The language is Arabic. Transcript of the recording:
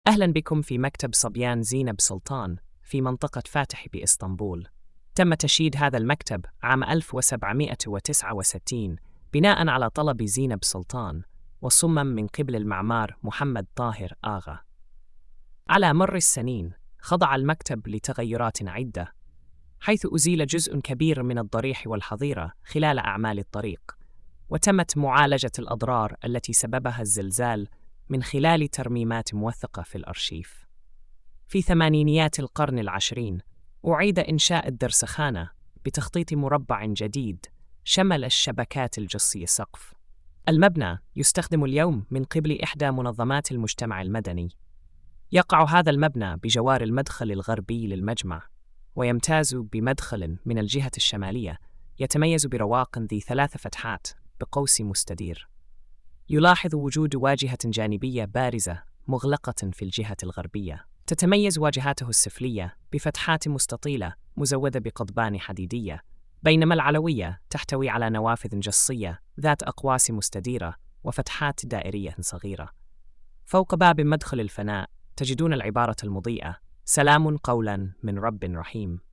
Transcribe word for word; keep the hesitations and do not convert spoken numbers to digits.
أهلا بكم في مكتب صبيان زينب سلطان في منطقة فاتح بإسطنبول. تم تشييد هذا المكتب عام ألف وسبعمائة وتسعة وستين بناء على طلب زينب سلطان، وصمم من قبل المعمار محمد طاهر آغا. على مر السنين خضع المكتب لتغيرات عدة، حيث أزيل جزء كبير من الضريح والحظيرة خلال أعمال الطريق، وتمت معالجة الأضرار التي سببها الزلزال من خلال ترميمات موثقة في الأرشيف. في ثمانينيات القرن العشرين أعيد إنشاء الدرسخانة بتخطيط مربع جديد شمل الشبكات الجصي السقف. المبنى يستخدم اليوم من قبل إحدى منظمات المجتمع المدني. يقع هذا المبنى بجوار المدخل الغربي للمجمع، ويمتاز بمدخل من الجهة الشمالية يتميز برواق ذي ثلاث فتحات بقوس مستدير. يلاحظ وجود واجهة جانبية بارزة مغلقة في الجهة الغربية. تتميز واجهاته السفلية بفتحات مستطيلة مزودة بقضبان حديدية، بينما العلوية تحتوي على نوافذ جصية ذات أقواس مستديرة وفتحات دائرية صغيرة. فوق باب مدخل الفناء تجدون العبارة المضيئة: سلام قولاً من رب رحيم.